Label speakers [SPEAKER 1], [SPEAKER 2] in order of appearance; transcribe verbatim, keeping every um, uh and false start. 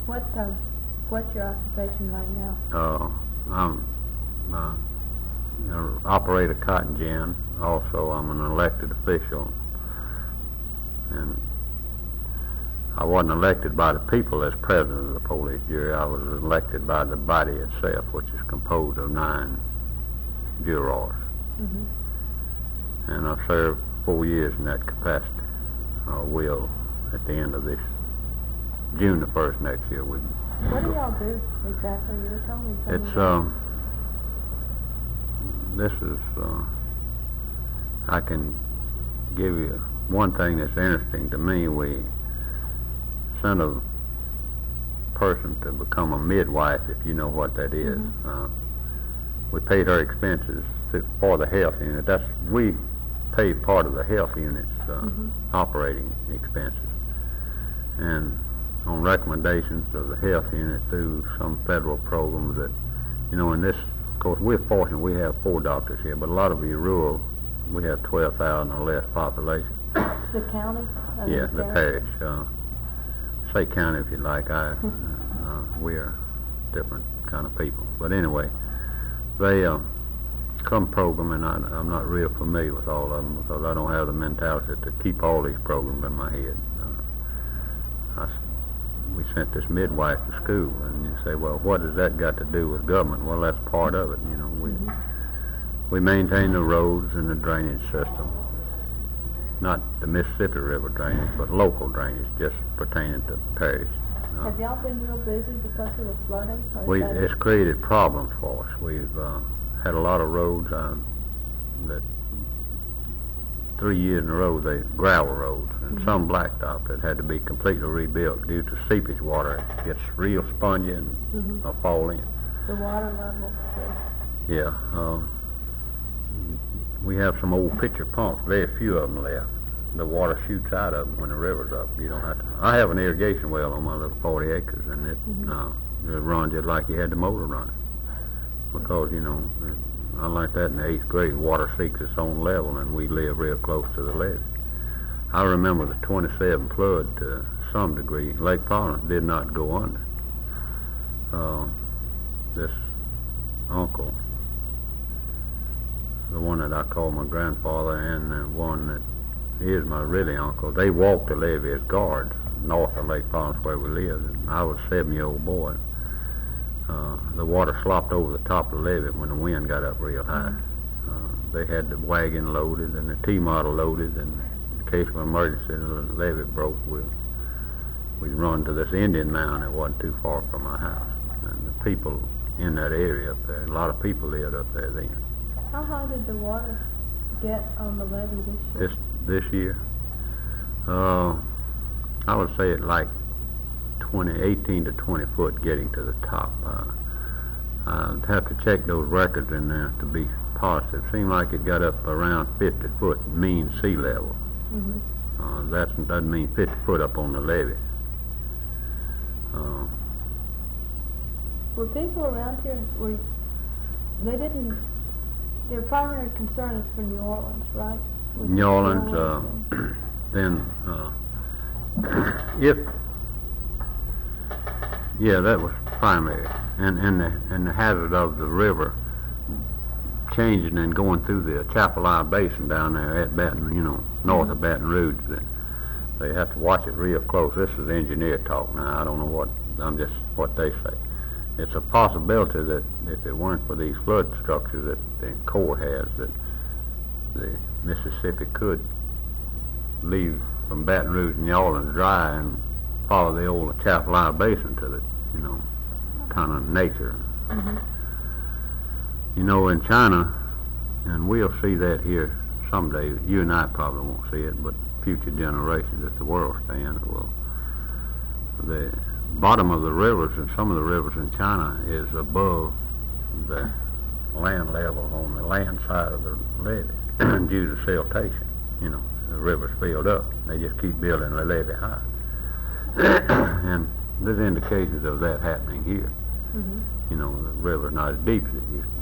[SPEAKER 1] What, uh, what's your occupation right now?
[SPEAKER 2] Uh, I'm, uh, I operate a cotton gin. Also, I'm an elected official. And I wasn't elected by the people as president of the police jury. I was elected by the body itself, which is composed of nine jurors.
[SPEAKER 1] Mm-hmm.
[SPEAKER 2] And I've served four years in that capacity. I will at the end of this June the first next year. We.
[SPEAKER 1] What do y'all do exactly? You were telling me something.
[SPEAKER 2] It's
[SPEAKER 1] about
[SPEAKER 2] um. This is. Uh, I can give you one thing that's interesting to me. We sent a person to become a midwife, if you know what that is.
[SPEAKER 1] Mm-hmm.
[SPEAKER 2] Uh, we paid her expenses for the health unit. That's we pay part of the health unit's uh,
[SPEAKER 1] mm-hmm.
[SPEAKER 2] operating expenses, and on recommendations of the health unit through some federal programs that, you know, in this, of course, we're fortunate we have four doctors here, but a lot of you rural, we have twelve thousand or less population.
[SPEAKER 1] The county? I mean,
[SPEAKER 2] Yeah, the parish. Uh, say county if you like. I, uh, we're different kind of people. But anyway, they uh, come program, and I, I'm not real familiar with all of them because I don't have the mentality to keep all these programs in my head. Uh, I, we sent this midwife to school, and you say, well, what has that got to do with government? Well, that's part of it. You know, we
[SPEAKER 1] mm-hmm.
[SPEAKER 2] we maintain the roads and the drainage system. Not the Mississippi River drainage, but local drainage, just pertaining to parish. Uh,
[SPEAKER 1] Have y'all been real busy because of the flooding? Or is
[SPEAKER 2] we,
[SPEAKER 1] that
[SPEAKER 2] it's created problems for us. We've uh, had a lot of roads uh, that three years in a row, they gravel roads, and
[SPEAKER 1] mm-hmm.
[SPEAKER 2] some blacktop that had to be completely rebuilt due to seepage water. It gets real spongy and
[SPEAKER 1] mm-hmm.
[SPEAKER 2] uh, fall in.
[SPEAKER 1] the water level? Is,
[SPEAKER 2] Yeah. Uh, we have some old pitcher pumps, very few of them left. The water shoots out of them when the river's up. You don't have to. I have an irrigation well on my little forty acres, and it,
[SPEAKER 1] mm-hmm.
[SPEAKER 2] uh, it runs just like you had the motor running. Because, you know, unlike that in the eighth grade, water seeks its own level, and we live real close to the levee. I remember the twenty-seven flood to some degree. Lake Providence did not go under. Uh, this uncle, the one that I call my grandfather, and the one that is my really uncle, they walked the levee as guards north of Lake Providence where we lived. And I was a seven-year-old boy. Uh, the water slopped over the top of the levee when the wind got up real high. Uh, they had the wagon loaded and the T-model loaded, and in case of emergency, the levee broke, we'd, we'd run to this Indian mound that wasn't too far from my house. And the people in that area up there, a lot of people lived up there then.
[SPEAKER 1] how high did the water get on the levee this year?
[SPEAKER 2] This this year, uh, I would say it like twenty, eighteen to twenty foot getting to the top. Uh, I'd have to check those records in there to be positive. Seemed like it got up around fifty foot mean sea level.
[SPEAKER 1] mm-hmm.
[SPEAKER 2] Uh, that doesn't mean fifty foot up on the levee. Uh,
[SPEAKER 1] Were people around here, were, they didn't, their primary concern is for New Orleans, right? With
[SPEAKER 2] New Orleans, uh,
[SPEAKER 1] and-
[SPEAKER 2] then uh, if yeah, that was primary, and and the and the hazard of the river changing and going through the Chapelizod Basin down there at Baton, you know, north
[SPEAKER 1] mm-hmm.
[SPEAKER 2] of Baton Rouge. That they have to watch it real close. This is engineer talk now. I don't know what I'm just what they say. It's a possibility that if it weren't for these flood structures that the Corps has, that the Mississippi could leave from Baton Rouge and New Orleans dry and follow the old Chapelizod Basin to the, you know, kind of nature.
[SPEAKER 1] mm-hmm.
[SPEAKER 2] You know, in China, and we'll see that here someday. You and I probably won't see it, but future generations, if the world stands, will. The bottom of the rivers, and some of the rivers in China, is above the land level on the land side of the levee due to siltation. You know, the river's filled up. They just keep building the levee high. And there's indications of that happening here.
[SPEAKER 1] Mm-hmm.
[SPEAKER 2] You know, the river's not as deep as it used to